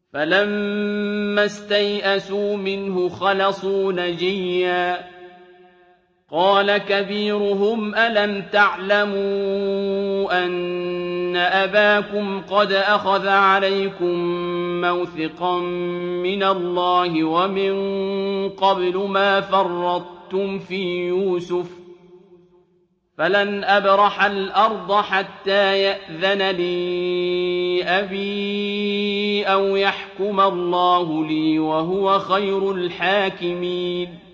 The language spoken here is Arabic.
فَلَمَّا اسْتَيْأَسُوا مِنْهُ خَلَصُوا نَجِيًّا قَالَ كَبِيرُهُمْ أَلَمْ تَعْلَمُوا أَنَّ أَبَاكُمْ قَدْ أَخَذَ عَلَيْكُم مَّوْثِقًا مِّنَ اللَّهِ وَمِن قَبْلُ مَا فَرَّطتُمْ فِي يُوسُفَ ۖ فَلَنْ أَبْرَحَ الْأَرْضَ حَتَّىٰ يَأْذَنَ لِي أَبِي أَوْ يَحْكُمَ اللَّهُ لِي ۖ وَهُوَ خَيْرُ الْحَاكِمِينَ